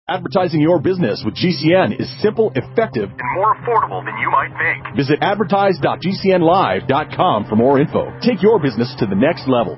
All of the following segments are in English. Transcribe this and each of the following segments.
Advertising your business with GCN is simple, effective, and more affordable than you might think. Visit advertise.gcnlive.com for more info. Take your business to the next level.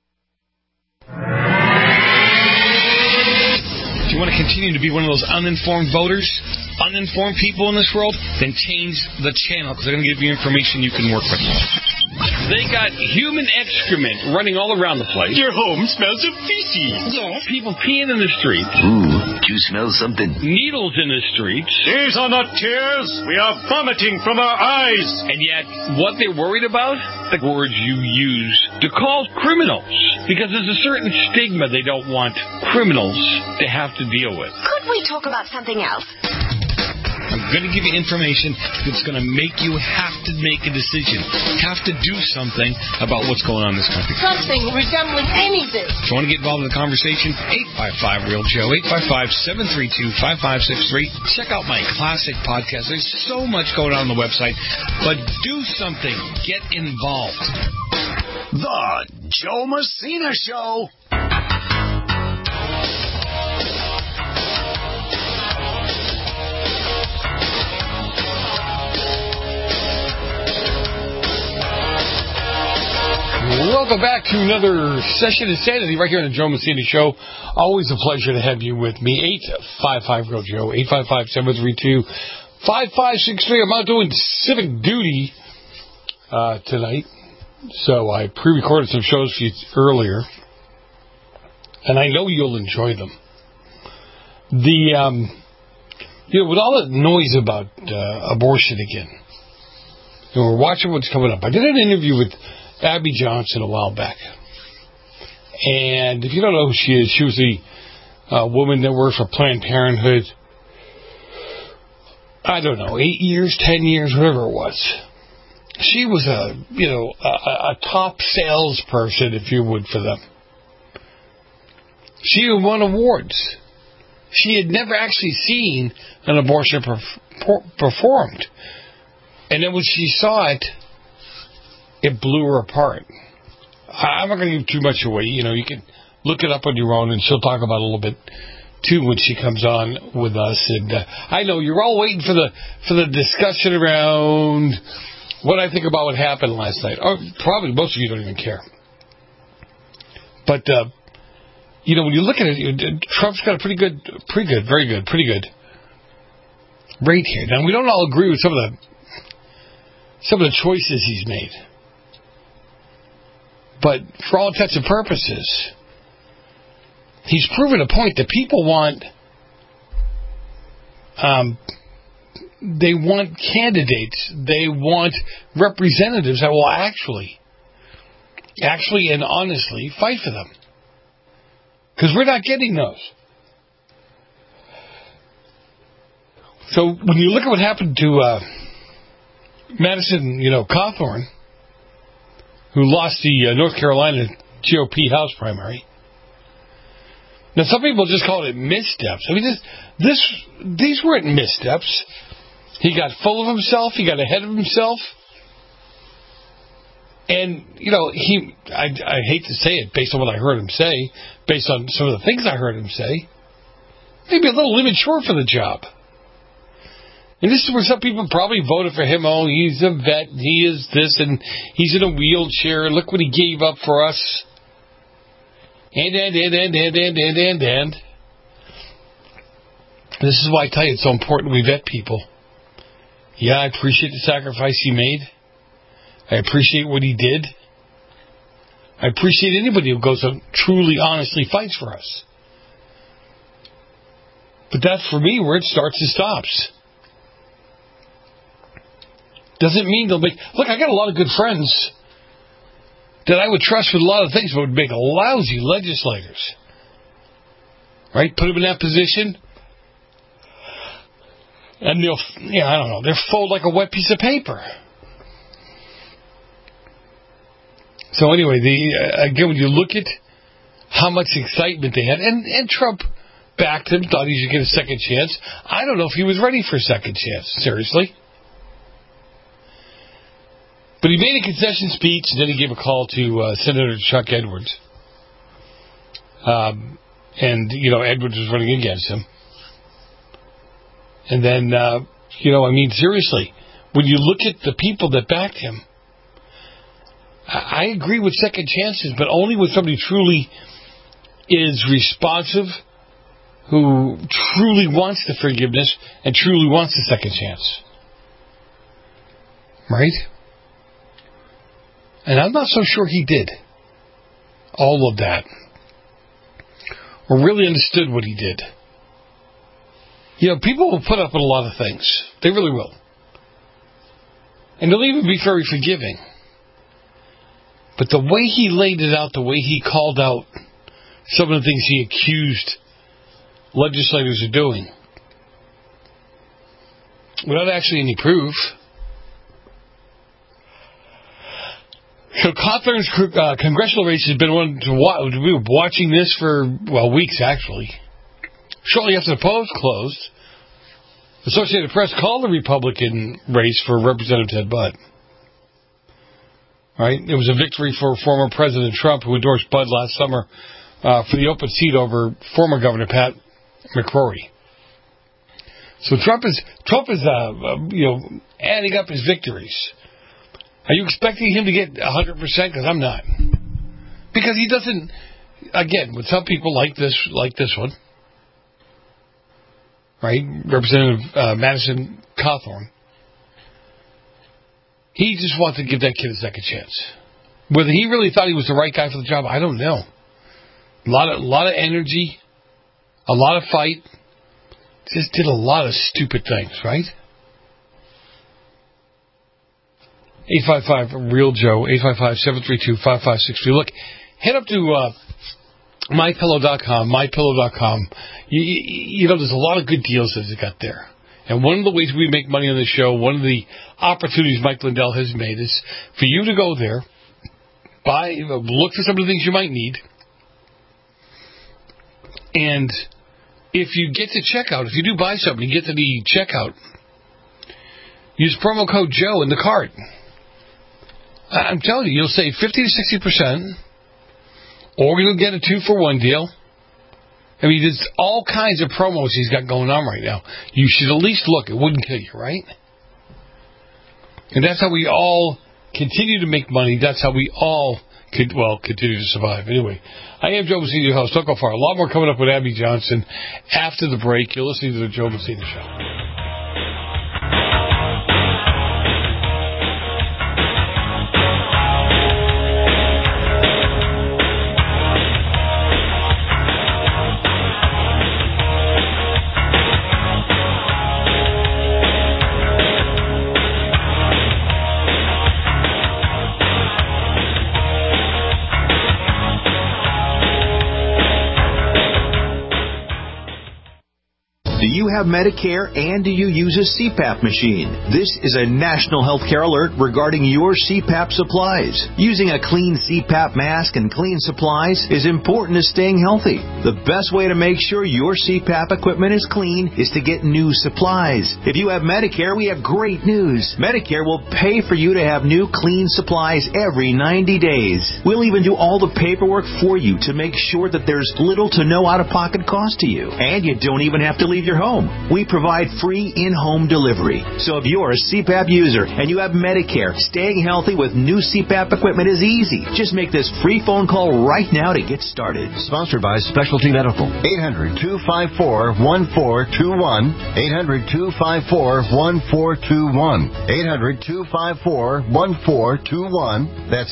Do you want to continue to be one of those uninformed voters, uninformed people in this world? Then change the channel, because they're going to give you information you can work with. They got human excrement running all around the place. Your home smells of feces. Yes. People peeing in the streets. Ooh, do you smell something? Needles in the streets. These are not tears. We are vomiting from our eyes. And yet, what they're worried about? The words you use to call criminals. Because there's a certain stigma they don't want criminals to have to deal with. Could we talk about something else? I'm going to give you information that's going to make you have to make a decision, have to do something about what's going on in this country. Something resembling anything. If you want to get involved in the conversation, 855-REAL-JOE, 855-732-5563. Check out my classic podcast. There's so much going on the website, but do something. Get involved. The Joe Messina Show. Welcome back to another session of Insanity right here on the Joe Messina Show. Always a pleasure to have you with me. 855-REAL-JOE, 855-732-5563. I'm out doing civic duty tonight, so I pre-recorded some shows for you earlier, and I know you'll enjoy them. With all that noise about abortion again, we're watching what's coming up. I did an interview with Abby Johnson a while back. And if you don't know who she is, she was the woman that worked for Planned Parenthood, I don't know, 8 years, 10 years, whatever it was. She was a top salesperson, if you would, for them. She won awards. She had never actually seen an abortion performed. And then when she saw it, it blew her apart. I'm not going to give too much away. You can look it up on your own, and she'll talk about it a little bit too when she comes on with us. And I know you're all waiting for the discussion around what I think about what happened last night. Or probably most of you don't even care. But when you look at it, Trump's got a pretty good rate here. Now we don't all agree with some of the choices he's made. But for all intents and purposes, he's proven a point that people want. They want candidates. They want representatives that will actually and honestly fight for them. Because we're not getting those. So when you look at what happened to Madison, Cawthorn, who lost the North Carolina GOP House primary. Now, some people just call it missteps. I mean, these weren't missteps. He got full of himself. He got ahead of himself. And, I hate to say it based on what I heard him say, based on some of the things I heard him say, maybe a little immature for the job. And this is where some people probably voted for him. Oh, he's a vet, he is this, and he's in a wheelchair, and look what he gave up for us. And. This is why I tell you it's so important we vet people. Yeah, I appreciate the sacrifice he made. I appreciate what he did. I appreciate anybody who goes and truly, honestly fights for us. But that's, for me, where it starts and stops. Doesn't mean they'll make... Look, I got a lot of good friends that I would trust with a lot of things, but would make lousy legislators. Right? Put them in that position, and they'll fold like a wet piece of paper. So anyway, again, when you look at how much excitement they had, and Trump backed him, thought he should get a second chance. I don't know if he was ready for a second chance, seriously. But he made a concession speech, and then he gave a call to Senator Chuck Edwards. Edwards was running against him. And then, seriously, when you look at the people that backed him, I agree with second chances, but only when somebody truly is responsive, who truly wants the forgiveness and truly wants the second chance. Right? And I'm not so sure he did all of that, or really understood what he did. People will put up with a lot of things. They really will. And they'll even be very forgiving. But the way he laid it out, the way he called out some of the things he accused legislators of doing, without actually any proof. So Cawthorn's congressional race has been one to watch. We were watching this for, weeks actually. Shortly after the polls closed, Associated Press called the Republican race for Representative Ted Budd. Right? It was a victory for former President Trump, who endorsed Budd last summer for the open seat over former Governor Pat McCrory. So Trump is adding up his victories. Are you expecting him to get 100%? Because I'm not. Because he doesn't. Again, with some people like this one, right? Representative Madison Cawthorn. He just wants to give that kid a second chance. Whether he really thought he was the right guy for the job, I don't know. A lot of energy, a lot of fight. Just did a lot of stupid things, right? 855-REAL-JOE, 855-732-5563. Look, head up to MyPillow.com. There's a lot of good deals that he's got there. And one of the ways we make money on the show, one of the opportunities Mike Lindell has made is for you to go there, look for some of the things you might need, and if you get to checkout, if you do buy something, you get to the checkout, use promo code Joe in the cart. I'm telling you, you'll save 50 to 60%, or you'll get a 2-for-1 deal. I mean, there's all kinds of promos he's got going on right now. You should at least look. It wouldn't kill you, right? And that's how we all continue to make money. That's how we all continue to survive. Anyway, I am Joe Messina, your host. Don't go far. A lot more coming up with Abby Johnson after the break. You're listening to the Joe Messina Show. Do you have Medicare and do you use a CPAP machine? This is a national healthcare alert regarding your CPAP supplies. Using a clean CPAP mask and clean supplies is important to staying healthy. The best way to make sure your CPAP equipment is clean is to get new supplies. If you have Medicare, we have great news. Medicare will pay for you to have new clean supplies every 90 days. We'll even do all the paperwork for you to make sure that there's little to no out-of-pocket cost to you. And you don't even have to leave your home. We provide free in-home delivery. So if you're a CPAP user and you have Medicare, staying healthy with new CPAP equipment is easy. Just make this free phone call right now to get started. Sponsored by Specialty Medical. 800-254-1421. 800-254-1421. 800-254-1421. That's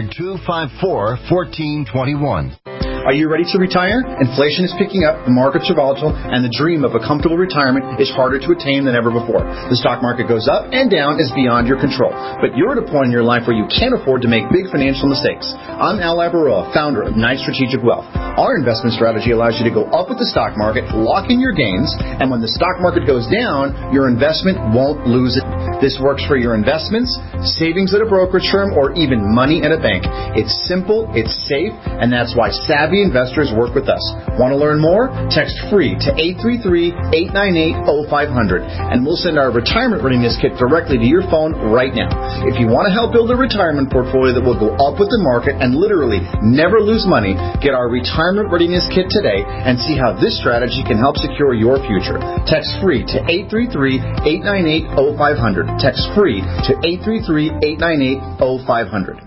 800-254-1421. Are you ready to retire? Inflation is picking up, the markets are volatile, and the dream of a comfortable retirement is harder to attain than ever before. The stock market goes up and down is beyond your control. But you're at a point in your life where you can't afford to make big financial mistakes. I'm Al Labaroa, founder of Knight Strategic Wealth. Our investment strategy allows you to go up with the stock market, lock in your gains, and when the stock market goes down, your investment won't lose it. This works for your investments, savings at a brokerage firm, or even money in a bank. It's simple, it's safe, and that's why savvy equity investors work with us. Want to learn more? Text FREE to 833-898-0500, and we'll send our retirement readiness kit directly to your phone right now. If you want to help build a retirement portfolio that will go up with the market and literally never lose money, get our retirement readiness kit today and see how this strategy can help secure your future. Text FREE to 833-898-0500. Text FREE to 833-898-0500.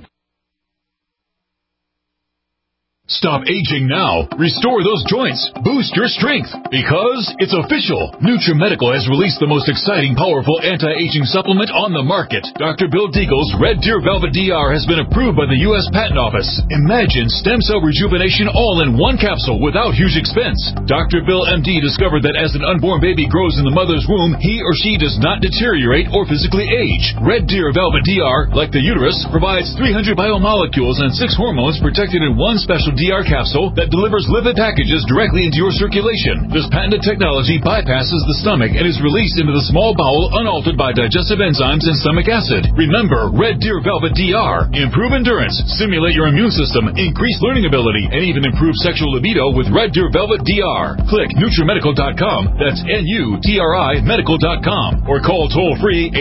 Stop aging now. Restore those joints. Boost your strength. Because it's official. NutriMedical has released the most exciting, powerful anti-aging supplement on the market. Dr. Bill Deagle's Red Deer Velvet DR has been approved by the U.S. Patent Office. Imagine stem cell rejuvenation all in one capsule without huge expense. Dr. Bill MD discovered that as an unborn baby grows in the mother's womb, he or she does not deteriorate or physically age. Red Deer Velvet DR, like the uterus, provides 300 biomolecules and 6 hormones protected in one special DR capsule that delivers lipid packages directly into your circulation. This patented technology bypasses the stomach and is released into the small bowel unaltered by digestive enzymes and stomach acid. Remember, Red Deer Velvet DR. Improve endurance, stimulate your immune system, increase learning ability, and even improve sexual libido with Red Deer Velvet DR. Click NutriMedical.com, that's NUTRI Medical.com, or call toll-free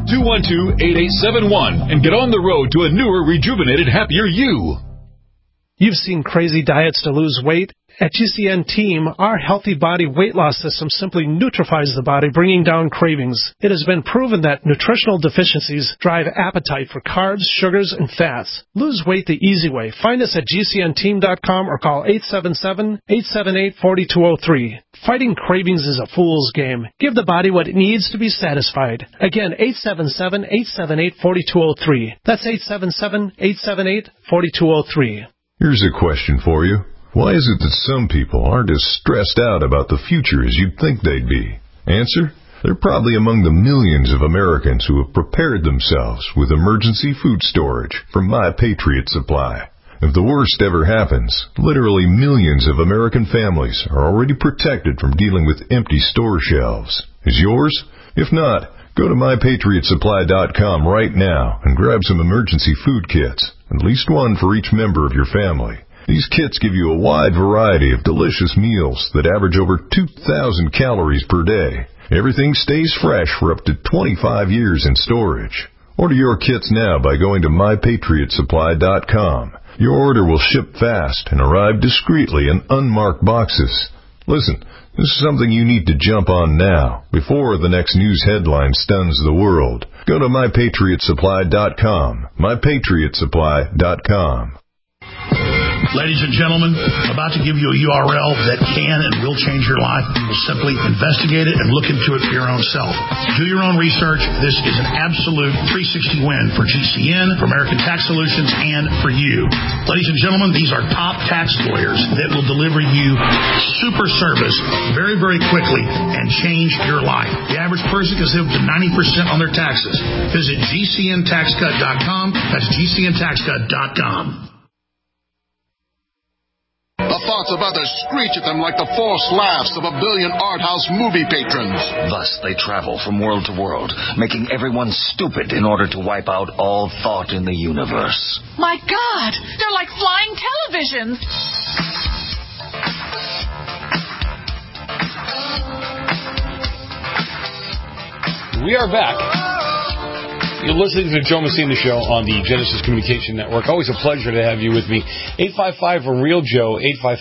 888-212-8871 and get on the road to a newer, rejuvenated, happier you. You've seen crazy diets to lose weight. At GCN Team, our healthy body weight loss system simply neutralizes the body, bringing down cravings. It has been proven that nutritional deficiencies drive appetite for carbs, sugars, and fats. Lose weight the easy way. Find us at GCNteam.com or call 877-878-4203. Fighting cravings is a fool's game. Give the body what it needs to be satisfied. Again, 877-878-4203. That's 877-878-4203. Here's a question for you. Why is it that some people aren't as stressed out about the future as you'd think they'd be? Answer? They're probably among the millions of Americans who have prepared themselves with emergency food storage from My Patriot Supply. If the worst ever happens, literally millions of American families are already protected from dealing with empty store shelves. Is yours? If not, go to MyPatriotSupply.com right now and grab some emergency food kits, at least one for each member of your family. These kits give you a wide variety of delicious meals that average over 2,000 calories per day. Everything stays fresh for up to 25 years in storage. Order your kits now by going to MyPatriotSupply.com. Your order will ship fast and arrive discreetly in unmarked boxes. Listen, this is something you need to jump on now, before the next news headline stuns the world. Go to MyPatriotSupply.com. MyPatriotSupply.com. Ladies and gentlemen, I'm about to give you a URL that can and will change your life. Simply investigate it and look into it for your own self. Do your own research. This is an absolute 360 win for GCN, for American Tax Solutions, and for you. Ladies and gentlemen, these are top tax lawyers that will deliver you super service very, very quickly and change your life. The average person can save up to 90% on their taxes. Visit GCNTaxCut.com. That's GCNTaxCut.com. The thoughts of others screech at them like the forced laughs of 1 billion art house movie patrons. Thus they travel from world to world, making everyone stupid in order to wipe out all thought in the universe. My God, they're like flying televisions. We are back. You're listening to the Joe Messina Show on the Genesis Communication Network. Always a pleasure to have you with me. 855-REAL-JOE,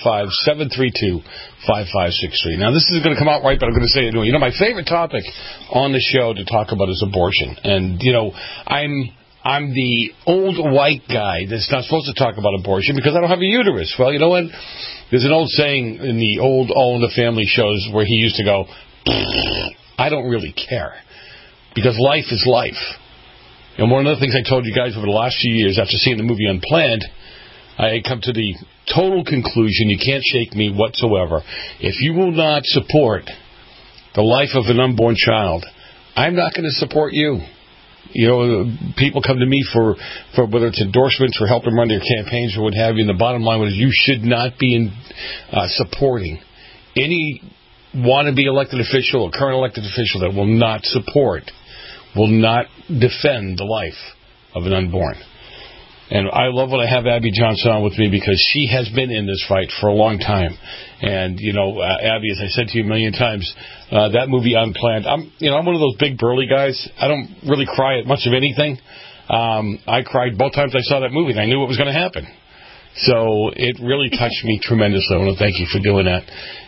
855-732-5563. Now, this is going to come out right, but I'm going to say it anyway. You know, my favorite topic on the show to talk about is abortion. And, you know, I'm the old white guy that's not supposed to talk about abortion because I don't have a uterus. Well, you know what? There's an old saying in the old All in the Family shows where he used to go, I don't really care because life is life. And one of the things I told you guys over the last few years after seeing the movie Unplanned, I come to the total conclusion, you can't shake me whatsoever. If you will not support the life of an unborn child, I'm not going to support you. You know, people come to me for whether it's endorsements or helping run their campaigns or what have you, and the bottom line was you should not be supporting any wannabe elected official or current elected official that will not support, will not defend the life of an unborn. And I love when I have Abby Johnson on with me because she has been in this fight for a long time. And, Abby, as I said to you a million times, that movie Unplanned, I'm one of those big burly guys. I don't really cry at much of anything. I cried both times I saw that movie, and I knew what was going to happen. So it really touched me tremendously. I want to thank you for doing that.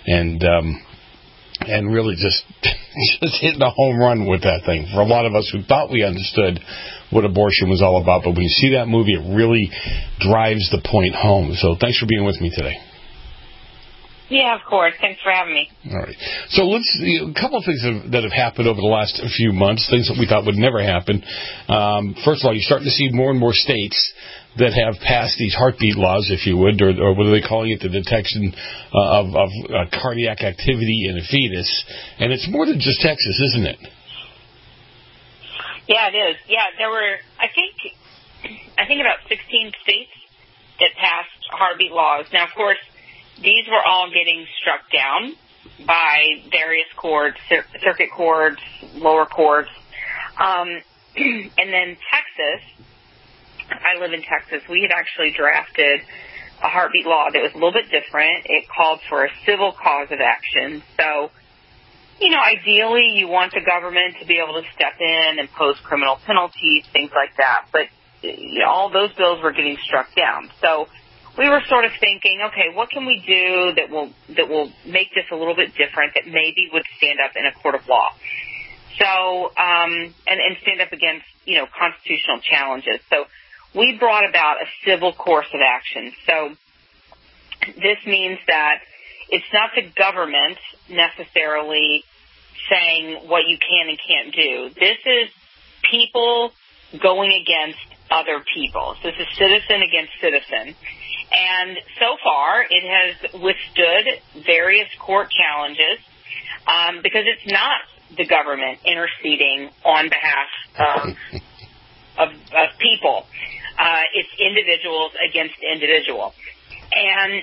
And really just hitting a home run with that thing. For a lot of us who thought we understood what abortion was all about, but when you see that movie, it really drives the point home. So thanks for being with me today. Yeah, of course. Thanks for having me. All right. So a couple of things that have happened over the last few months, things that we thought would never happen. First of all, you're starting to see more and more states that have passed these heartbeat laws, if you would, or what are they calling it, the detection of cardiac activity in a fetus. And it's more than just Texas, isn't it? Yeah, it is. Yeah, there were, I think about 16 states that passed heartbeat laws. Now, of course, these were all getting struck down by various courts, circuit courts, lower courts. And then Texas, I live in Texas, we had actually drafted a heartbeat law that was a little bit different. It called for a civil cause of action. So, ideally you want the government to be able to step in and impose criminal penalties, things like that. But all those bills were getting struck down. So we were sort of thinking, okay, what can we do that will make this a little bit different, that maybe would stand up in a court of law? So, and stand up against, constitutional challenges. So we brought about a civil course of action. So this means that it's not the government necessarily saying what you can and can't do. This is people going against other people. So this is citizen against citizen. And so far, it has withstood various court challenges because it's not the government interceding on behalf of people. It's individuals against individual. And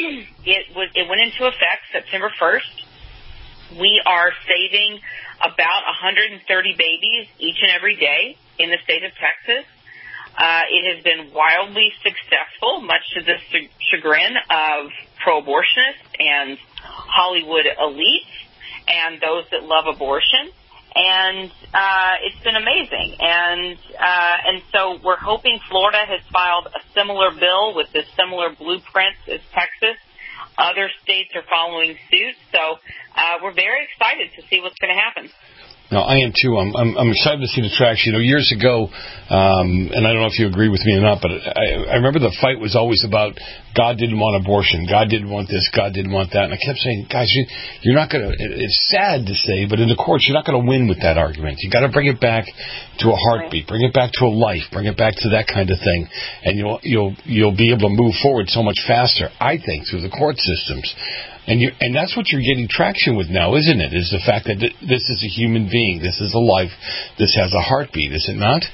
it went into effect September 1st. We are saving about 130 babies each and every day in the state of Texas. It has been wildly successful, much to the chagrin of pro-abortionists and Hollywood elites and those that love abortion. And it's been amazing. And so we're hoping Florida has filed a similar bill with the similar blueprints as Texas. Other states are following suit. So we're very excited to see what's going to happen. No, I am too. I'm excited to see the traction. Years ago, and I don't know if you agree with me or not, but I remember the fight was always about God didn't want abortion, God didn't want this, God didn't want that, and I kept saying, guys, you're not going to. It's sad to say, but in the courts, you're not going to win with that argument. You got to bring it back to a heartbeat, bring it back to a life, bring it back to that kind of thing, and you'll be able to move forward so much faster. I think through the court systems. And that's what you're getting traction with now, isn't it? Is the fact that this is a human being, this is a life, this has a heartbeat, is it not?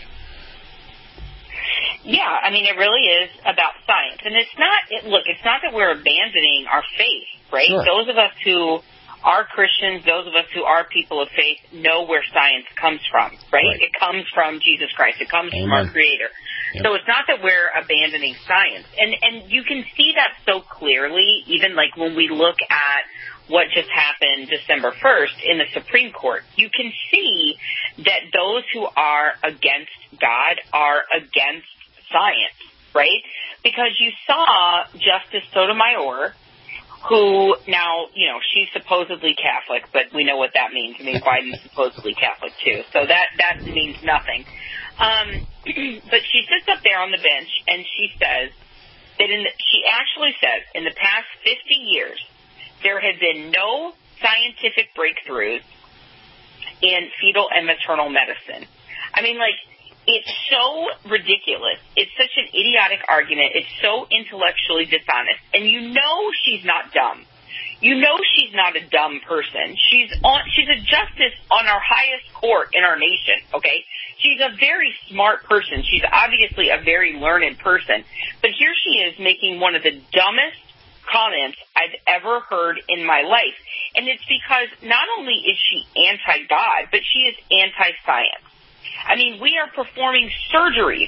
Yeah, I mean, it really is about science. And it's not that we're abandoning our faith, right? Sure. Those of us who are Christians, those of us who are people of faith, know where science comes from, right? It comes from Jesus Christ. It comes from our Creator. Yep. So it's not that we're abandoning science. And you can see that so clearly, even like when we look at what just happened December 1st in the Supreme Court. You can see that those who are against God are against science, right? Because you saw Justice Sotomayor, who now, she's supposedly Catholic, but we know what that means. I mean, Biden's supposedly Catholic, too. So that means nothing. But she sits up there on the bench, and she says that she actually says in the past 50 years, there have been no scientific breakthroughs in fetal and maternal medicine. I mean, it's so ridiculous. It's such an idiotic argument. It's so intellectually dishonest. And she's not dumb. She's not a dumb person. She's a justice on our highest court in our nation, okay? She's a very smart person. She's obviously a very learned person. But here she is making one of the dumbest comments I've ever heard in my life. And it's because not only is she anti-God, but she is anti-science. I mean, we are performing surgeries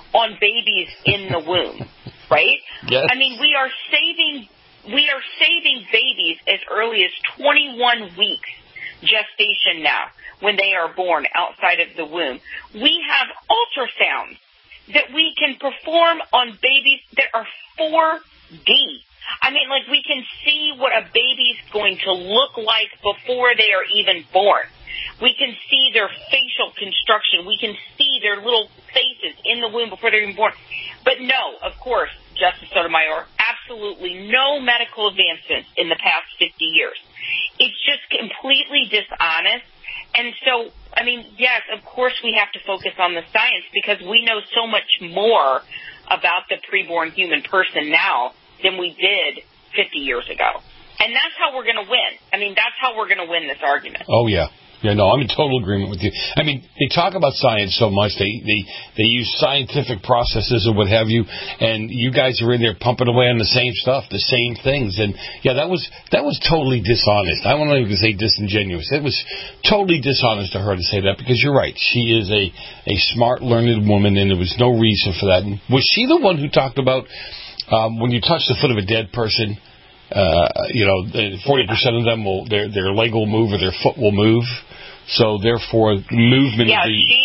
on babies in the womb, right? Yes. I mean, we are saving babies as early as 21 weeks gestation now when they are born outside of the womb. We have ultrasounds that we can perform on babies that are 4D. I mean, like, we can see what a baby's going to look like before they are even born. We can see their facial construction. We can see their little faces in the womb before they're even born. But no, of course, Justice Sotomayor, absolutely no medical advancements in the past 50 years. It's just completely dishonest. And so, I mean, yes, of course we have to focus on the science because we know so much more about the preborn human person now than we did 50 years ago. And that's how we're going to win. I mean, that's how we're going to win this argument. Oh, yeah. Yeah, no, I'm in total agreement with you. I mean, they talk about science so much. They use scientific processes and what have you, and you guys are in there pumping away on the same stuff, the same things. And, yeah, that was totally dishonest. I won't even say disingenuous. It was totally dishonest to her to say that because you're right. She is a smart, learned woman, and there was no reason for that. And was she the one who talked about when you touch the foot of a dead person, 40% of them their leg will move or their foot will move. So therefore, movement. Yeah,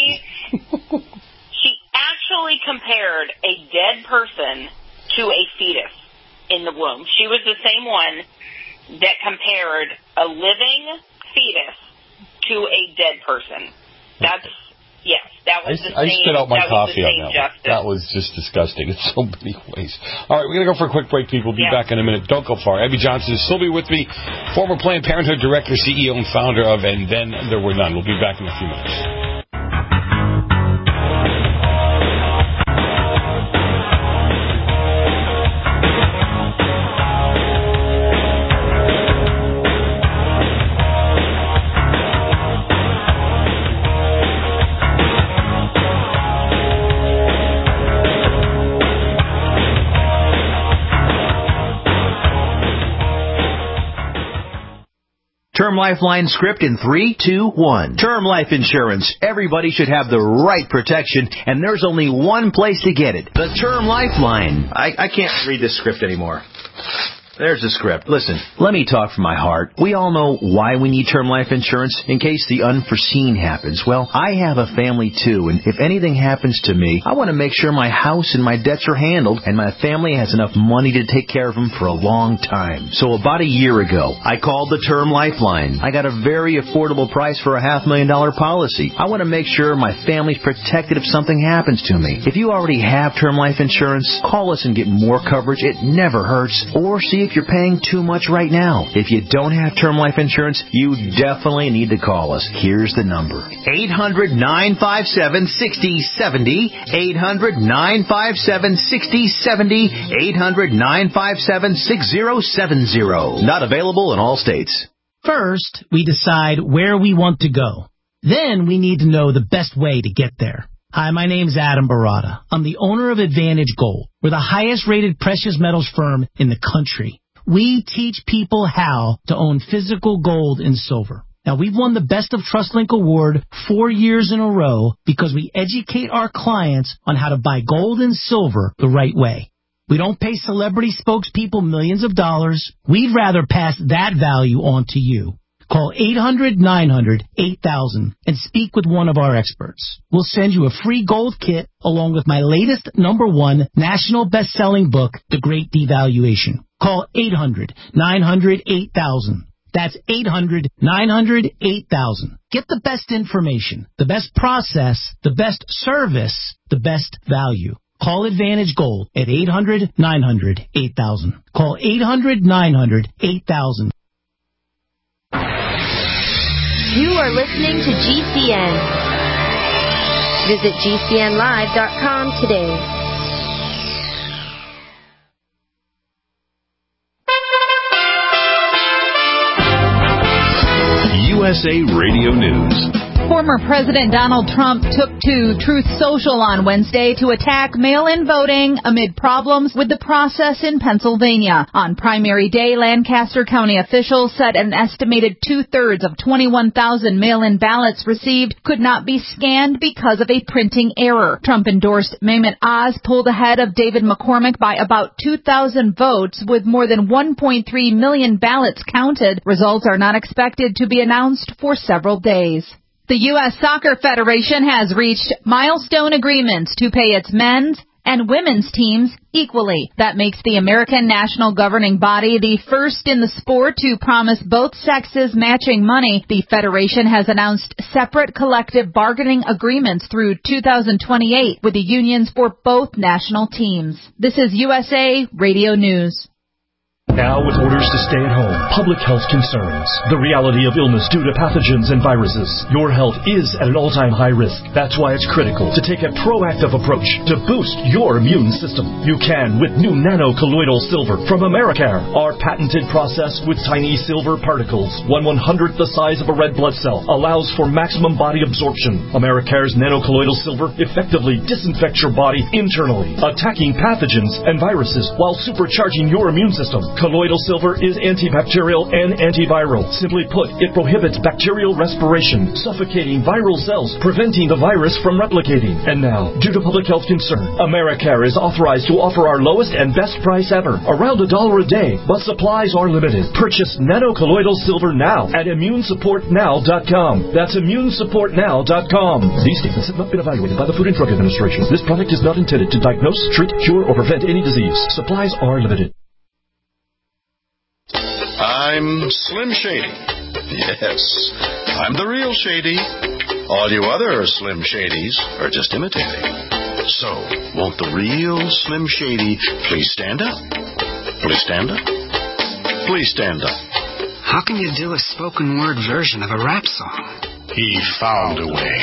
she actually compared a dead person to a fetus in the womb. She was the same one that compared a living fetus to a dead person. That's. Yes, that was the same. I spit out my coffee on that one. That was just disgusting in so many ways. All right, we're going to go for a quick break, people. We'll be back in a minute. Don't go far. Abby Johnson will still be with me, former Planned Parenthood director, CEO, and founder of And Then There Were None. We'll be back in a few minutes. Term Lifeline script in 3, 2, 1. Term life insurance. Everybody should have the right protection, and there's only one place to get it. The Term Lifeline. I can't read this script anymore. There's the script. Listen, let me talk from my heart. We all know why we need term life insurance, in case the unforeseen happens. Well, I have a family too, and if anything happens to me, I want to make sure my house and my debts are handled, and my family has enough money to take care of them for a long time. So about a year ago, I called the Term Lifeline. I got a very affordable price for a $500,000 policy. I want to make sure my family's protected if something happens to me. If you already have term life insurance, call us and get more coverage. It never hurts. Or see if you're paying too much right now. If you don't have term life insurance, you definitely need to call us. Here's the number. 800-957-6070. 800-957-6070. 800-957-6070. Not available in all states. First, we decide where we want to go. Then we need to know the best way to get there. Hi, my name's Adam Barata. I'm the owner of Advantage Gold. We're the highest-rated precious metals firm in the country. We teach people how to own physical gold and silver. Now, we've won the Best of TrustLink Award 4 years in a row because we educate our clients on how to buy gold and silver the right way. We don't pay celebrity spokespeople millions of dollars. We'd rather pass that value on to you. Call 800-900-8000 and speak with one of our experts. We'll send you a free gold kit along with my latest #1 national best-selling book, The Great Devaluation. Call 800-900-8000. That's 800-900-8000. Get the best information, the best process, the best service, the best value. Call Advantage Gold at 800-900-8000. Call 800-900-8000. You are listening to GCN. Visit GCNlive.com today. USA Radio News. Former President Donald Trump took to Truth Social on Wednesday to attack mail-in voting amid problems with the process in Pennsylvania. On primary day, Lancaster County officials said an estimated 2/3 of 21,000 mail-in ballots received could not be scanned because of a printing error. Trump-endorsed Mehmet Oz pulled ahead of David McCormick by about 2,000 votes, with more than 1.3 million ballots counted. Results are not expected to be announced for several days. The U.S. Soccer Federation has reached milestone agreements to pay its men's and women's teams equally. That makes the American national governing body the first in the sport to promise both sexes matching money. The Federation has announced separate collective bargaining agreements through 2028 with the unions for both national teams. This is USA Radio News. Now, with orders to stay at home, public health concerns, the reality of illness due to pathogens and viruses, your health is at an all-time high risk. That's why it's critical to take a proactive approach to boost your immune system. You can with new nano-colloidal silver from Americare. Our patented process with tiny silver particles, 1/100th the size of a red blood cell, allows for maximum body absorption. Americare's nano-colloidal silver effectively disinfects your body internally, attacking pathogens and viruses while supercharging your immune system. Colloidal silver is antibacterial and antiviral. Simply put, it prohibits bacterial respiration, suffocating viral cells, preventing the virus from replicating. And now, due to public health concern, Americare is authorized to offer our lowest and best price ever, around $1 a day, but supplies are limited. Purchase nano-colloidal silver now at immunesupportnow.com. That's immunesupportnow.com. These statements have not been evaluated by the Food and Drug Administration. This product is not intended to diagnose, treat, cure, or prevent any disease. Supplies are limited. I'm Slim Shady. Yes, I'm the real Shady. All you other Slim Shadys are just imitating. So, won't the real Slim Shady please stand up? Please stand up? Please stand up. How can you do a spoken word version of a rap song? He found a way.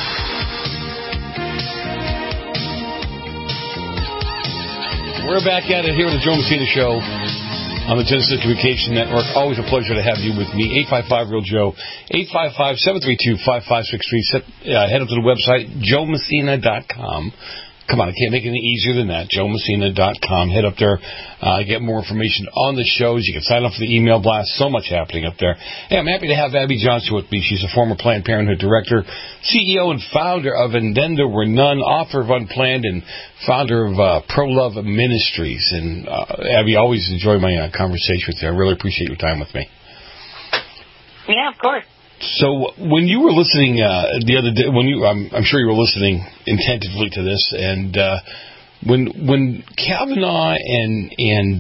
We're back at it here on the Joe Messina Show on the Genesis Communication Network. Always a pleasure to have you with me. 855-REAL-JOE, 855-732-5563. Head up to the website, joemessina.com. Come on, I can't make it any easier than that. joemessina.com. Head up there, get more information on the shows. You can sign up for the email blast. So much happening up there. Hey, I'm happy to have Abby Johnson with me. She's a former Planned Parenthood director, CEO and founder of And Then There Were None, author of Unplanned, and founder of Pro-Love Ministries. And Abby, always enjoy my conversation with you. I really appreciate your time with me. Yeah, of course. So when you were listening the other day, I'm sure you were listening attentively to this, and when Kavanaugh and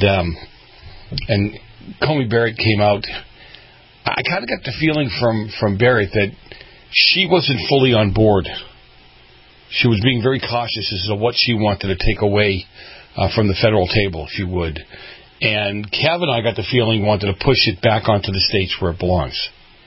Coney Barrett came out, I kind of got the feeling from Barrett that she wasn't fully on board. She was being very cautious as to what she wanted to take away from the federal table, if you would. And Kavanaugh, I got the feeling, wanted to push it back onto the states where it belongs.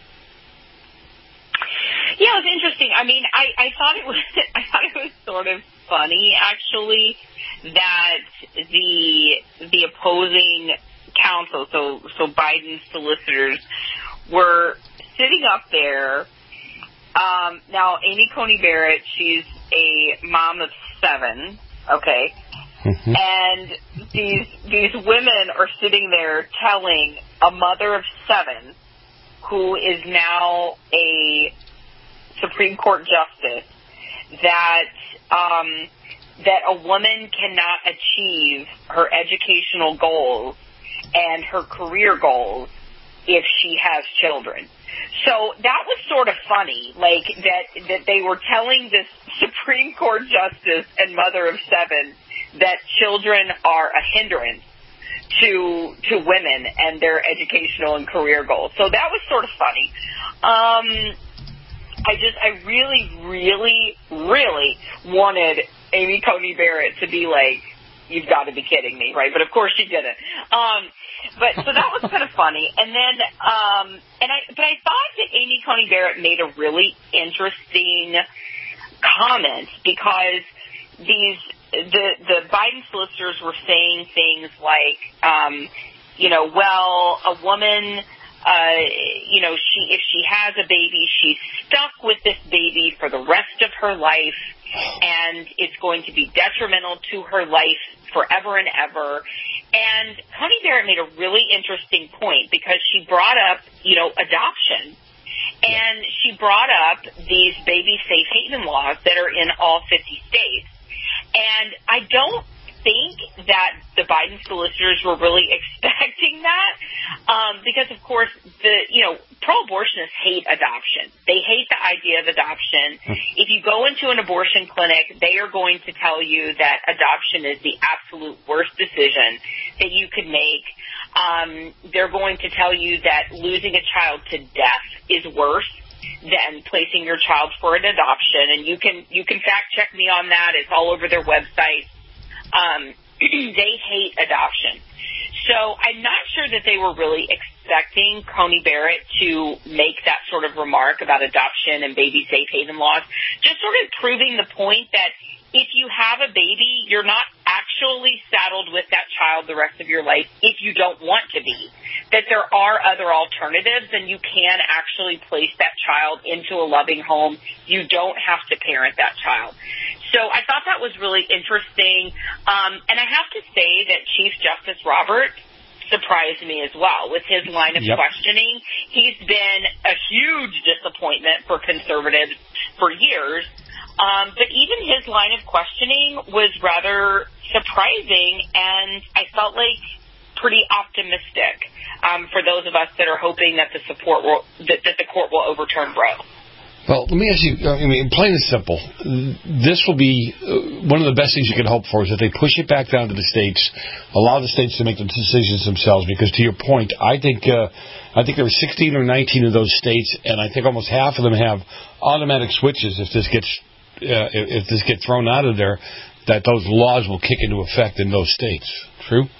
Yeah, it was interesting. I mean, I thought it was sort of funny, actually, that the opposing counsel, so Biden's solicitors, were sitting up there. Now, Amy Coney Barrett, she's a mom of 7, okay, and these women are sitting there telling a mother of 7, who is now a Supreme Court justice, that a woman cannot achieve her educational goals and her career goals if she has children. So that was sort of funny, like that they were telling this Supreme Court justice and mother of 7 that children are a hindrance to women and their educational and career goals. So that was sort of funny. I really, really, really wanted Amy Coney Barrett to be like, "You've got to be kidding me," right? But of course she didn't. But so that was kind of funny. And then, but I thought that Amy Coney Barrett made a really interesting comment, because the Biden solicitors were saying things like, well, a woman if she has a baby, she's stuck with this baby for the rest of her life, and it's going to be detrimental to her life forever and ever. And Coney Barrett made a really interesting point because she brought up, adoption. And she brought up these baby safe haven laws that are in all 50 states. And I don't think that the Biden solicitors were really expecting that because, of course, pro-abortionists hate adoption. They hate the idea of adoption. If you go into an abortion clinic, they are going to tell you that adoption is the absolute worst decision that you could make. They're going to tell you that losing a child to death is worse than placing your child for an adoption. And you can fact check me on that. It's all over their website. They hate adoption. So I'm not sure that they were really expecting Coney Barrett to make that sort of remark about adoption and baby safe haven laws, just sort of proving the point that if you have a baby, you're not actually saddled with that child the rest of your life if you don't want to be, that there are other alternatives and you can actually place that child into a loving home. You don't have to parent that child. So I thought that was really interesting. And I have to say that Chief Justice Roberts surprised me as well with his line of questioning. He's been a huge disappointment for conservatives for years. But even his line of questioning was rather surprising, and I felt like pretty optimistic for those of us that are hoping that the court will overturn Roe. Well, let me ask you, plain and simple, this will be one of the best things you can hope for is that they push it back down to the states, allow the states to make the decisions themselves, because to your point, I think there were 16 or 19 of those states, and I think almost half of them have automatic switches if this gets thrown out of there, that those laws will kick into effect in those states. True?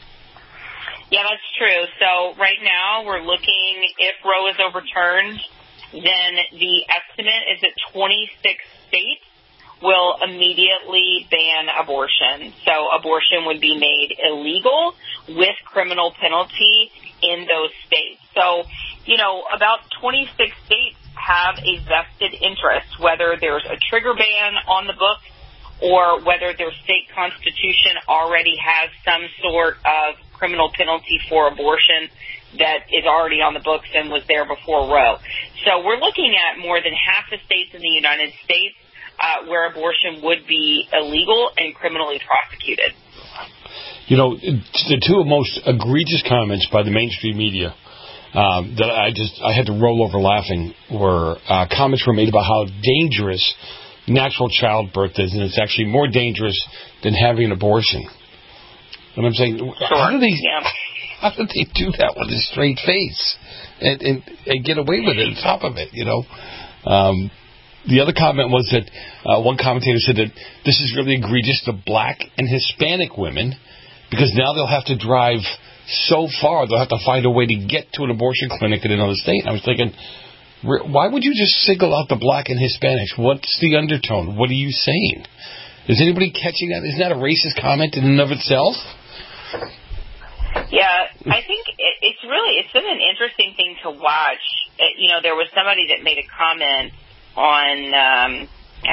Yeah, that's true. So right now we're looking, if Roe is overturned, then the estimate is that 26 states will immediately ban abortion. So abortion would be made illegal with criminal penalty in those states. So, about 26 states have a vested interest, whether there's a trigger ban on the book or whether their state constitution already has some sort of criminal penalty for abortion that is already on the books and was there before Roe. So we're looking at more than half the states in the United States where abortion would be illegal and criminally prosecuted. The two most egregious comments by the mainstream media that I had to roll over laughing were comments were made about how dangerous natural childbirth is, and it's actually more dangerous than having an abortion. And I'm saying, how do they do that with a straight face and get away with it on top of it, The other comment was that one commentator said that this is really egregious to black and Hispanic women because now they'll have to drive so far, they'll have to find a way to get to an abortion clinic in another state. And I was thinking, why would you just single out the black and Hispanics? What's the undertone? What are you saying? Is anybody catching that? Isn't that a racist comment in and of itself? Yeah, I think it's been an interesting thing to watch. There was somebody that made a comment on,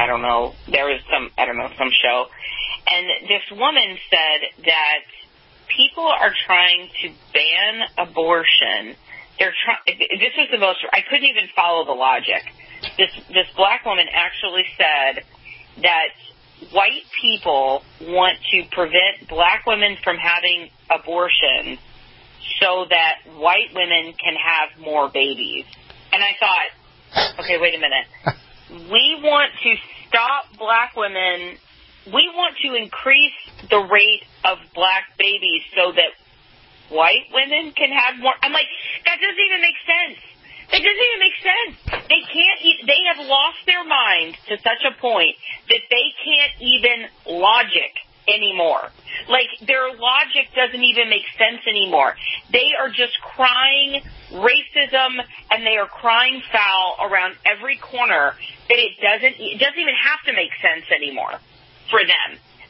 some show, and this woman said that people are trying to ban abortion. This was the most, I couldn't even follow the logic. This black woman actually said that white people want to prevent black women from having abortion so that white women can have more babies. And I thought, okay, wait a minute. We want to stop black women. We want to increase the rate of black babies so that white women can have more. I'm like, that doesn't even make sense. It doesn't even make sense. They have lost their mind to such a point that they can't even logic anymore. Like, their logic doesn't even make sense anymore. They are just crying racism, and they are crying foul around every corner that it doesn't even have to make sense anymore for them.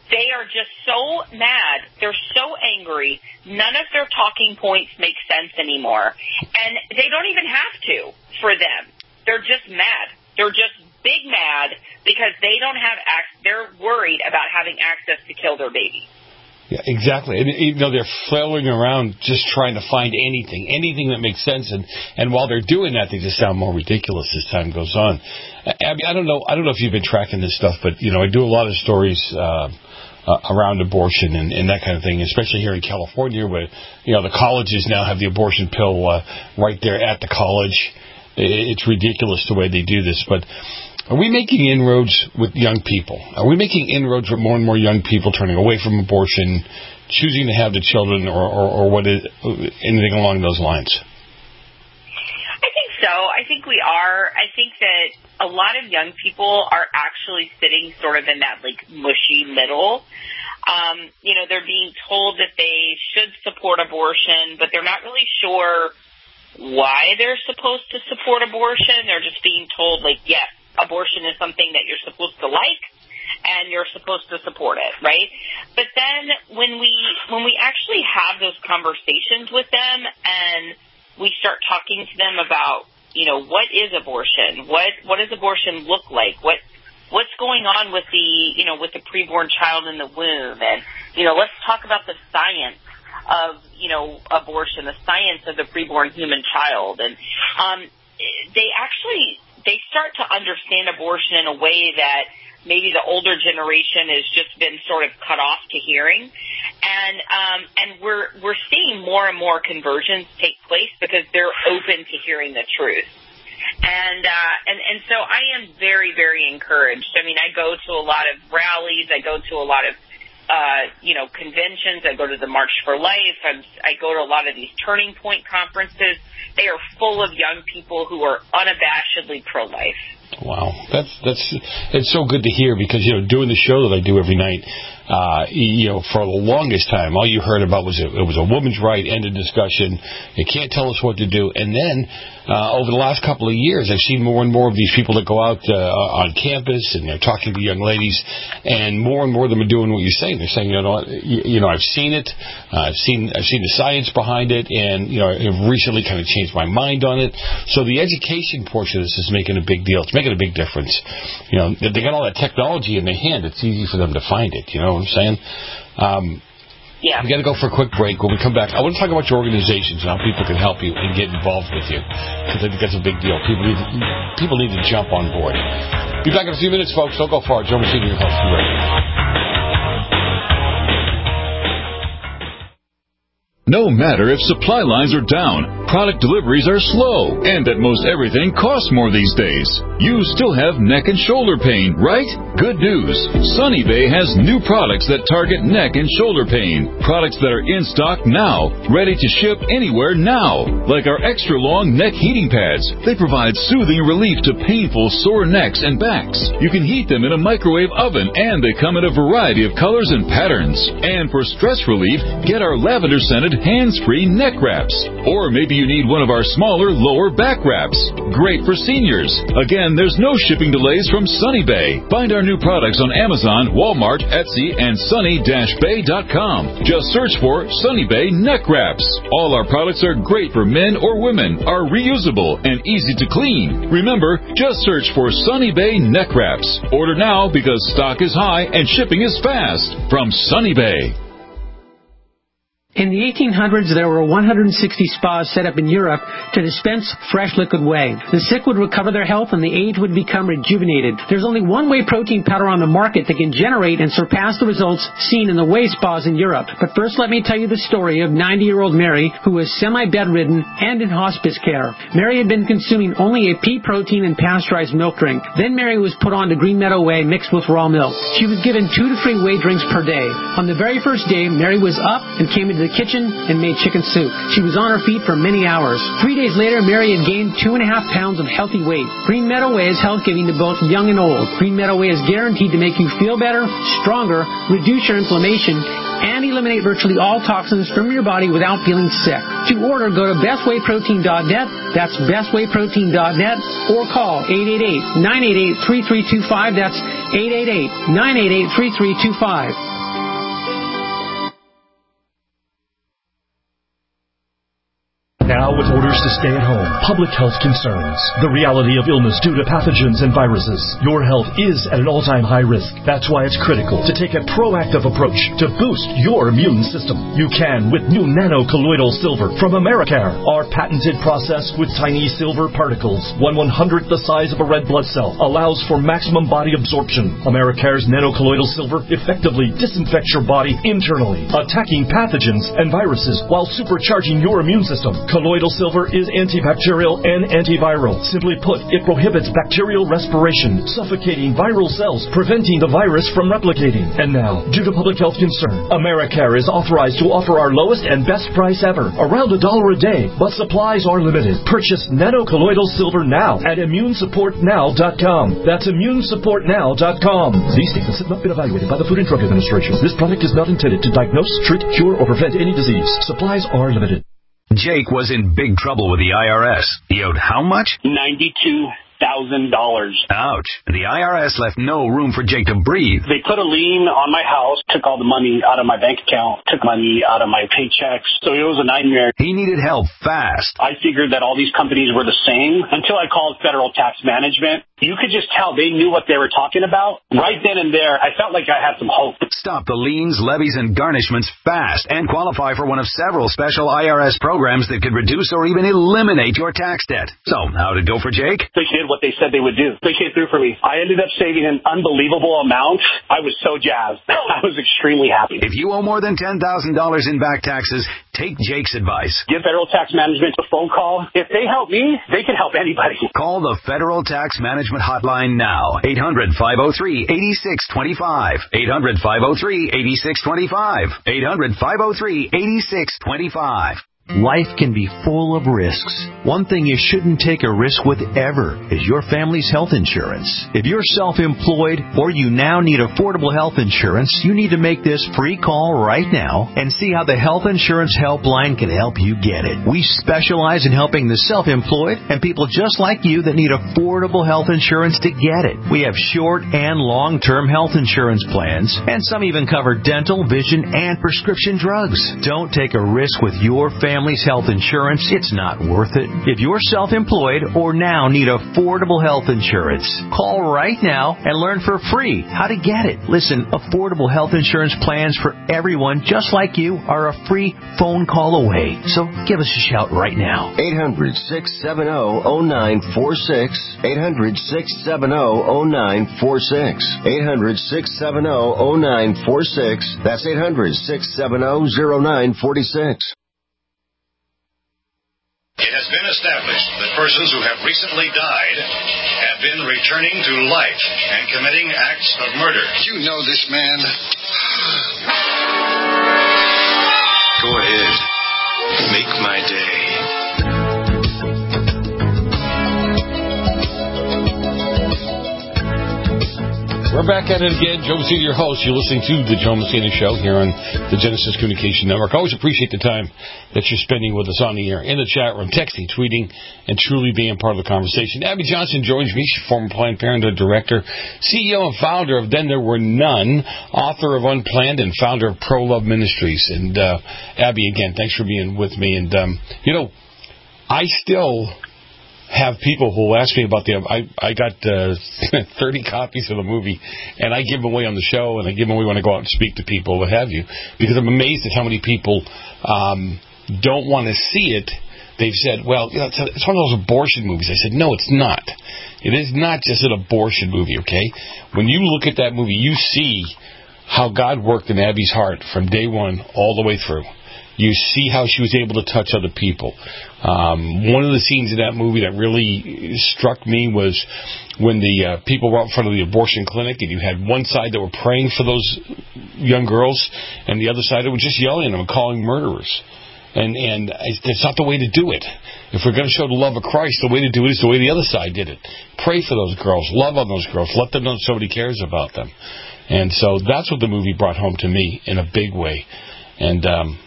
They are just so mad. They're so angry. None of their talking points make sense anymore. And they don't even have to for them. They're just mad. They're just big mad because they don't have they're worried about having access to kill their baby. Yeah, exactly. And, they're flailing around just trying to find anything that makes sense. And while they're doing that, they just sound more ridiculous as time goes on. Abby, I don't know if you've been tracking this stuff, but, I do a lot of stories around abortion and that kind of thing, especially here in California where, the colleges now have the abortion pill right there at the college. It's ridiculous the way they do this, but are we making inroads with young people? Are we making inroads with more and more young people turning away from abortion, choosing to have the children, or what is anything along those lines? I think so. I think we are. I think that a lot of young people are actually sitting sort of in that mushy middle. They're being told that they should support abortion, but they're not really sure why they're supposed to support abortion. They're just being told, yes, abortion is something that you're supposed to like, and you're supposed to support it, right? But then when we actually have those conversations with them and we start talking to them about, what is abortion? What does abortion look like? What's going on with the preborn child in the womb? And, let's talk about the science of, abortion, the science of the preborn human child. And they start to understand abortion in a way that maybe the older generation has just been sort of cut off to hearing. And we're seeing more and more conversions take place because they're open to hearing the truth. And so I am very, very encouraged. I mean, I go to a lot of rallies. I go to a lot of, conventions. I go to the March for Life. I go to a lot of these Turning Point conferences. They are full of young people who are unabashedly pro-life. Wow, it's so good to hear because doing the show that I do every night, for the longest time, all you heard about was it was a woman's right, end of discussion. You can't tell us what to do. And then over the last couple of years, I've seen more and more of these people that go out on campus and they're talking to young ladies, and more of them are doing what you're saying. They're saying, I've seen it, I've seen the science behind it, and I've recently kind of changed my mind on it. So the education portion of this is making a big deal. It's making a big difference. They got all that technology in their hand. It's easy for them to find it. You know what I'm saying? Yeah. We got to go for a quick break. When we come back, I want to talk about your organizations and how people can help you and get involved with you, because I think that's a big deal. People need to jump on board. Be back in a few minutes, folks. Don't go far. Joe Messina, your host. Be right back. No matter if supply lines are down, product deliveries are slow, and that most everything costs more these days, you still have neck and shoulder pain, right? Good news. Sunny Bay has new products that target neck and shoulder pain. Products that are in stock now, ready to ship anywhere now. Like our extra long neck heating pads. They provide soothing relief to painful sore necks and backs. You can heat them in a microwave oven, and they come in a variety of colors and patterns. And for stress relief, get our lavender-scented hands-free neck wraps. Or maybe you need one of our smaller lower back wraps. Great for seniors. Again, there's no shipping delays from Sunny Bay. Find our new products on Amazon, Walmart, Etsy, and sunny-bay.com. Just search for Sunny Bay neck wraps. All our products are great for men or women, are reusable, and easy to clean. Remember, just search for Sunny Bay neck wraps. Order now because stock is high and shipping is fast. From Sunny Bay. In the 1800s, there were 160 spas set up in Europe to dispense fresh liquid whey. The sick would recover their health and the aged would become rejuvenated. There's only one whey protein powder on the market that can generate and surpass the results seen in the whey spas in Europe. But first, let me tell you the story of 90-year-old Mary, who was semi-bedridden and in hospice care. Mary had been consuming only a pea protein and pasteurized milk drink. Then Mary was put on to Green Meadow Whey mixed with raw milk. She was given 2 to 3 whey drinks per day. On the very first day, Mary was up and came into the kitchen and made chicken soup. She was on her feet for many hours. 3 days later, Mary had gained 2.5 pounds of healthy weight. Green Meadow Whey is health-giving to both young and old. Green Meadow Whey is guaranteed to make you feel better, stronger, reduce your inflammation, and eliminate virtually all toxins from your body without feeling sick. To order, go to bestwayprotein.net. That's bestwayprotein.net, or call 888-988-3325. That's 888-988-3325. Now with orders to stay at home, public health concerns, the reality of illness due to pathogens and viruses, your health is at an all-time high risk. That's why it's critical to take a proactive approach to boost your immune system. You can with new nano-colloidal silver from Americare. Our patented process with tiny silver particles, 1/100th the size of a red blood cell, allows for maximum body absorption. Americare's nano-colloidal silver effectively disinfects your body internally, attacking pathogens and viruses while supercharging your immune system. Colloidal silver is antibacterial and antiviral. Simply put, it prohibits bacterial respiration, suffocating viral cells, preventing the virus from replicating. And now, due to public health concern, Americare is authorized to offer our lowest and best price ever, around $1 a day, but supplies are limited. Purchase nano-colloidal silver now at immunesupportnow.com. That's immunesupportnow.com. These statements have not been evaluated by the Food and Drug Administration. This product is not intended to diagnose, treat, cure, or prevent any disease. Supplies are limited. Jake was in big trouble with the IRS. He owed how much? $92,000. Ouch. The IRS left no room for Jake to breathe. They put a lien on my house, took all the money out of my bank account, took money out of my paychecks. So it was a nightmare. He needed help fast. I figured that all these companies were the same until I called Federal Tax Management. You could just tell they knew what they were talking about. Right then and there, I felt like I had some hope. Stop the liens, levies, and garnishments fast and qualify for one of several special IRS programs that could reduce or even eliminate your tax debt. So, how did it go for Jake? They did what they said they would do. They came through for me. I ended up saving an unbelievable amount. I was so jazzed. I was extremely happy. If you owe more than $10,000 in back taxes, take Jake's advice. Give Federal Tax Management a phone call. If they help me, they can help anybody. Call the Federal Tax Management Hotline now. 800-503-8625. 800-503-8625. 800-503-8625. Life can be full of risks. One thing you shouldn't take a risk with ever is your family's health insurance. If you're self-employed or you now need affordable health insurance, you need to make this free call right now and see how the Health Insurance Helpline can help you get it. We specialize in helping the self-employed and people just like you that need affordable health insurance to get it. We have short and long-term health insurance plans, and some even cover dental, vision, and prescription drugs. Don't take a risk with your family's health insurance. It's not worth it. If you're self-employed or now need affordable health insurance, call right now and learn for free how to get it. Listen, affordable health insurance plans for everyone just like you are a free phone call away. So give us a shout right now. 800-670-0946. 800-670-0946. 800-670-0946. That's 800-670-0946. It has been established that persons who have recently died have been returning to life and committing acts of murder. You know this man. Go ahead. Make my day. We're back at it again. Joe Messina, your host. You're listening to The Joe Messina Show here on the Genesis Communication Network. I always appreciate the time that you're spending with us on the air, in the chat room, texting, tweeting, and truly being part of the conversation. Abby Johnson joins me. She's former Planned Parenthood director, CEO and founder of Then There Were None, author of Unplanned, and founder of Pro Love Ministries. And Abby, again, thanks for being with me. And, I still have people who will ask me about I got 30 copies of the movie, and I give them away on the show, and I give them away when I go out and speak to people, what have you, because I'm amazed at how many people don't want to see it. They've said, well, it's one of those abortion movies. I said, no, it's not. It is not just an abortion movie, okay? When you look at that movie, you see how God worked in Abby's heart from day one all the way through. You see how she was able to touch other people. One of the scenes in that movie that really struck me was when the people were out in front of the abortion clinic, and you had one side that were praying for those young girls, and the other side that were just yelling at them and calling murderers. And it's not the way to do it. If we're going to show the love of Christ, the way to do it is the way the other side did it. Pray for those girls. Love on those girls. Let them know somebody cares about them. And so that's what the movie brought home to me in a big way. And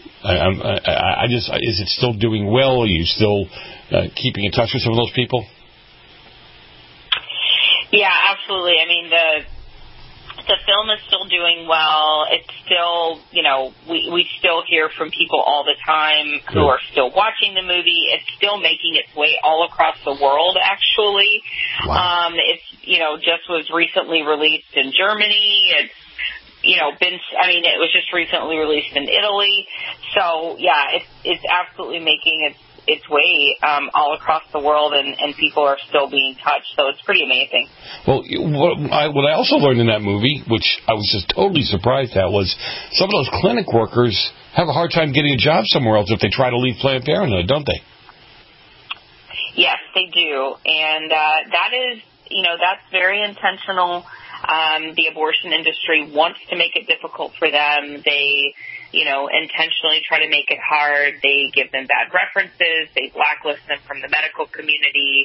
is it still doing well? Are you still keeping in touch with some of those people? Yeah, absolutely. I mean, The film is still doing well. It's still, we still hear from people all the time who are still watching the movie. It's still making its way all across the world, actually. Wow. It's, just was recently released in Germany. It's, it was just recently released in Italy. So, yeah, it's absolutely making its way all across the world, and people are still being touched. So it's pretty amazing. Well, what I also learned in that movie, which I was just totally surprised at, was some of those clinic workers have a hard time getting a job somewhere else if they try to leave Planned Parenthood, don't they? Yes, they do. And that is, that's very intentional. The abortion industry wants to make it difficult for them. They, intentionally try to make it hard. They give them bad references. They blacklist them from the medical community.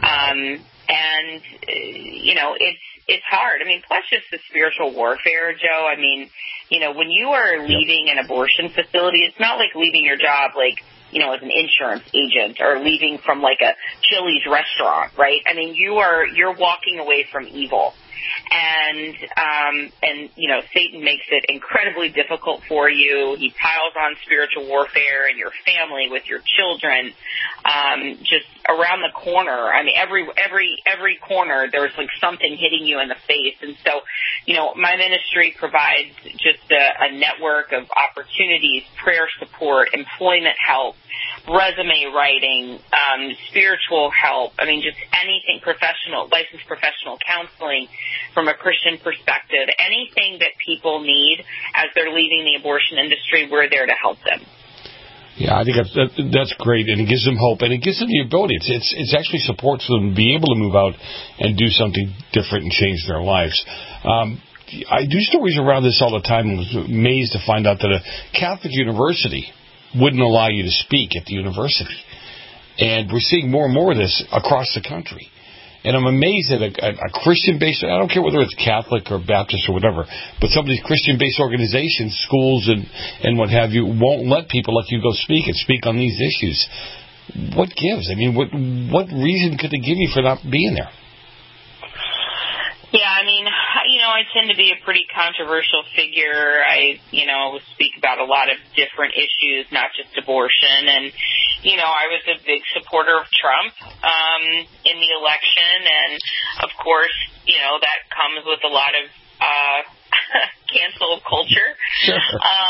It's hard. Plus just the spiritual warfare, Joe. When you are leaving an abortion facility, it's not like leaving your job as an insurance agent or leaving from a Chili's restaurant, right? You're walking away from evil. And Satan makes it incredibly difficult for you. He piles on spiritual warfare in your family, with your children, just around the corner. Every corner there's something hitting you in the face. And so, my ministry provides just a network of opportunities, prayer support, employment help, resume writing, spiritual help. Just anything professional, licensed professional counseling from a Christian perspective. Anything that people need as they're leaving the abortion industry, we're there to help them. Yeah, I think that's great, and it gives them hope, and it gives them the ability. It actually supports them to be able to move out and do something different and change their lives. I do stories around this all the time, and was amazed to find out that a Catholic university wouldn't allow you to speak at the university. And we're seeing more and more of this across the country. And I'm amazed that a Christian-based, I don't care whether it's Catholic or Baptist or whatever, but some of these Christian-based organizations, schools and what have you, won't let people like you go speak on these issues. What gives? What reason could they give you for not being there? Yeah, I tend to be a pretty controversial figure. I speak about a lot of different issues, not just abortion. And, I was a big supporter of Trump in the election. And, of course, that comes with a lot of cancel culture. Sure.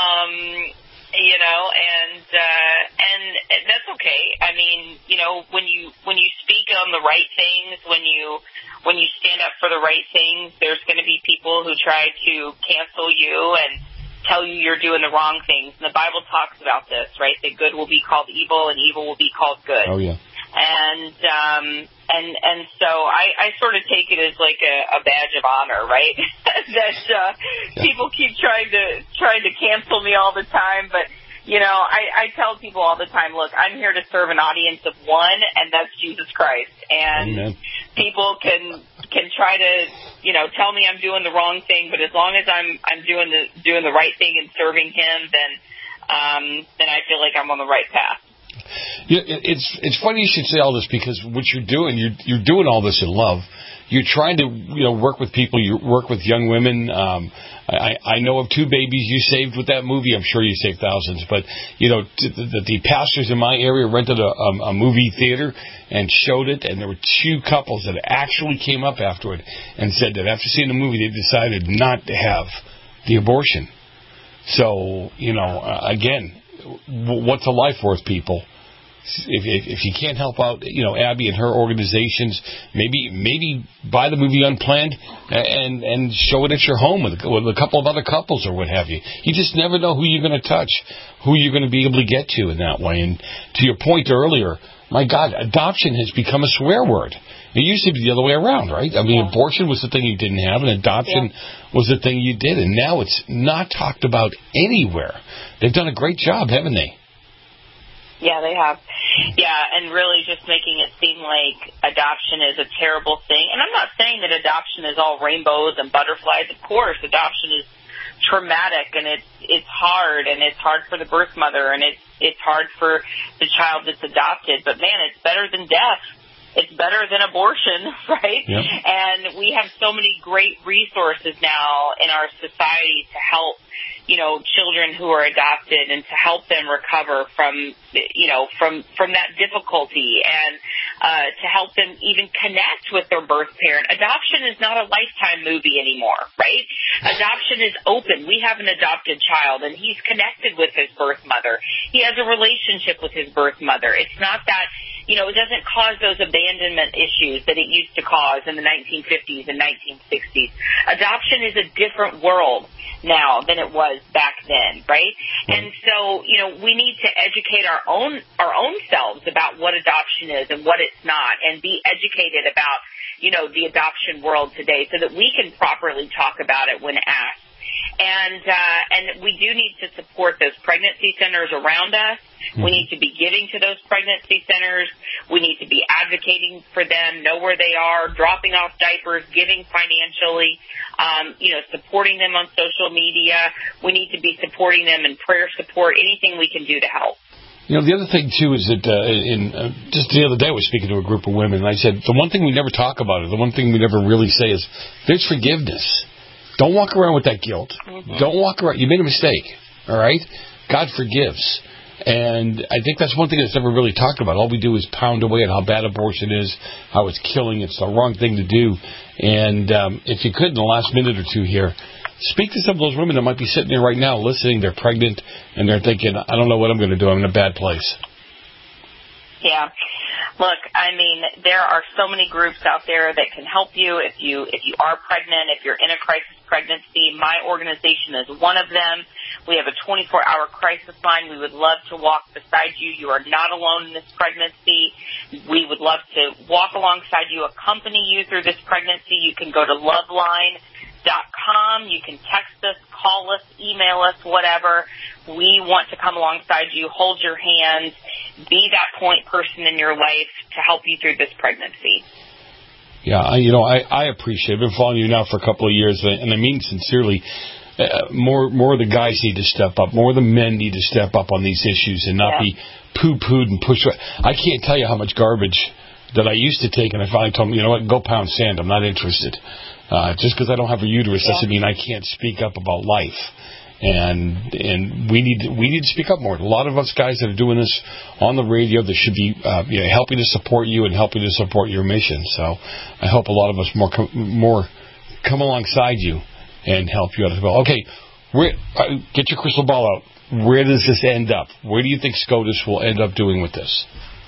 And that's okay. When you speak on the right things, when you stand up for the right things, there's going to be people who try to cancel you and tell you you're doing the wrong things. And the Bible talks about this, right? That good will be called evil and evil will be called good. Oh, yeah. And so I sort of take it as a badge of honor, right? that people keep trying to cancel me all the time, but I tell people all the time, look, I'm here to serve an audience of one, and that's Jesus Christ. And Amen. People can try to tell me I'm doing the wrong thing, but as long as I'm doing the right thing and serving Him, then I feel like I'm on the right path. Yeah, it's funny you should say all this, because what you're doing all this in love. You're trying to work with people. You work with young women. I know of 2 babies you saved with that movie. I'm sure you saved thousands. But the pastors in my area rented a movie theater and showed it, and there were 2 couples that actually came up afterward and said that after seeing the movie, they decided not to have the abortion. So again, what's a life worth, people? If you can't help out, Abby and her organizations, maybe buy the movie Unplanned and show it at your home with a couple of other couples or what have you. You just never know who you're going to touch, who you're going to be able to get to in that way. And to your point earlier, my God, adoption has become a swear word. It used to be the other way around, right? Abortion was the thing you didn't have, and adoption was the thing you did. And now it's not talked about anywhere. They've done a great job, haven't they? Yeah, they have. Yeah, and really just making it seem like adoption is a terrible thing. And I'm not saying that adoption is all rainbows and butterflies. Of course, adoption is traumatic, and it's hard, and it's hard for the birth mother, and it's hard for the child that's adopted. But, man, it's better than death. it's better than abortion, right? Yep. And we have so many great resources now in our society to help, children who are adopted and to help them recover from that difficulty and to help them even connect with their birth parent. Adoption is not a Lifetime movie anymore, right? Adoption is open. We have an adopted child, and he's connected with his birth mother. He has a relationship with his birth mother. It's not that, it doesn't cause those abandonment issues that it used to cause in the 1950s and 1960s. Adoption is a different world now than it was back then, right? And so, we need to educate our own selves about what adoption is and what it's not, and be educated about, the adoption world today so that we can properly talk about it when asked. And we do need to support those pregnancy centers around us. We need to be giving to those pregnancy centers. We need to be advocating for them, know where they are, dropping off diapers, giving financially, supporting them on social media. We need to be supporting them in prayer support, anything we can do to help. The other thing, too, is that just the other day I was speaking to a group of women, and I said, the one thing we never talk about, or the one thing we never really say is there's forgiveness. Don't walk around with that guilt. Don't walk around. You made a mistake, all right? God forgives. And I think that's one thing that's never really talked about. All we do is pound away at how bad abortion is, how it's killing. It's the wrong thing to do. And if you could, in the last minute or two here, speak to some of those women that might be sitting there right now listening. They're pregnant, and they're thinking, I don't know what I'm going to do. I'm in a bad place. Yeah. Look, there are so many groups out there that can help you if you are pregnant, if you're in a crisis pregnancy. My organization is one of them. We have a 24-hour crisis line. We would love to walk beside you. You are not alone in this pregnancy. We would love to walk alongside you, accompany you through this pregnancy. You can go to loveline.com. You can text us, call us, email us, whatever. We want to come alongside you, hold your hand, be that point person in your life to help you through this pregnancy. Yeah, I appreciate it. I've been following you now for a couple of years, and I mean sincerely, more of the guys need to step up. More of the men need to step up on these issues and not be poo-pooed and pushed. I can't tell you how much garbage that I used to take, and I finally told them, you know what, go pound sand. I'm not interested. Just because I don't have a uterus doesn't mean I can't speak up about life. And we need to speak up more. A lot of us guys that are doing this on the radio, that should be helping to support you and helping to support your mission. So I hope a lot of us more come alongside you and help you out as well. Okay, get your crystal ball out. Where does this end up? Where do you think SCOTUS will end up doing with this?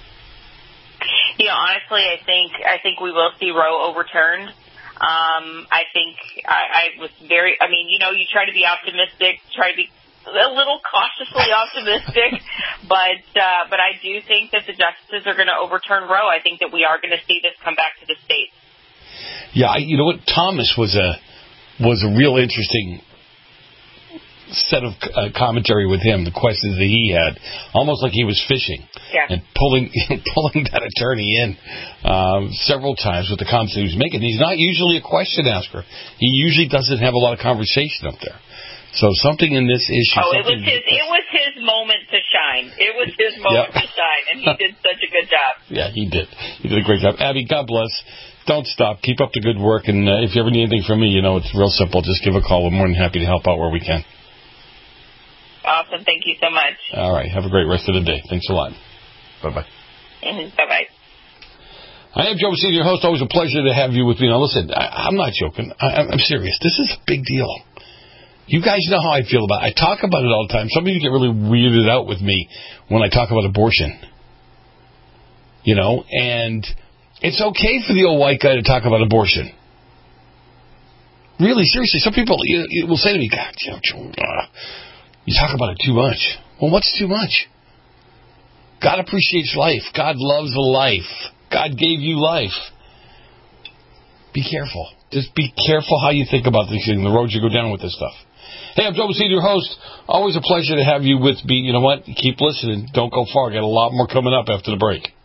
Honestly, I think we will see Roe overturned. I think I was very, you try to be optimistic, try to be a little cautiously optimistic, but I do think that the justices are going to overturn Roe. I think that we are going to see this come back to the states. Yeah, you know what? Thomas was a real interesting set of commentary with him, the questions that he had, almost like he was fishing and pulling that attorney in several times with the comments he was making. He's not usually a question asker. He usually doesn't have a lot of conversation up there. So something in this issue. It was his moment to shine. It was his moment to shine, and he did such a good job. Yeah, he did. He did a great job. Abby, God bless. Don't stop. Keep up the good work. And if you ever need anything from me, it's real simple. Just give a call. We're more than happy to help out where we can. Awesome. Thank you so much. All right. Have a great rest of the day. Thanks a lot. Bye-bye. Bye-bye. I am Joe Senior, host. Always a pleasure to have you with me. Now, listen, I'm not joking. I'm serious. This is a big deal. You guys know how I feel about it. I talk about it all the time. Some of you get really weirded out with me when I talk about abortion. And it's okay for the old white guy to talk about abortion. Really, seriously. Some people will say to me, God, you talk about it too much. Well, what's too much? God appreciates life. God loves life. God gave you life. Be careful. Just be careful how you think about these things, the road you go down with this stuff. Hey, I'm Joe Senior, your host. Always a pleasure to have you with me. You know what? Keep listening. Don't go far. Got a lot more coming up after the break.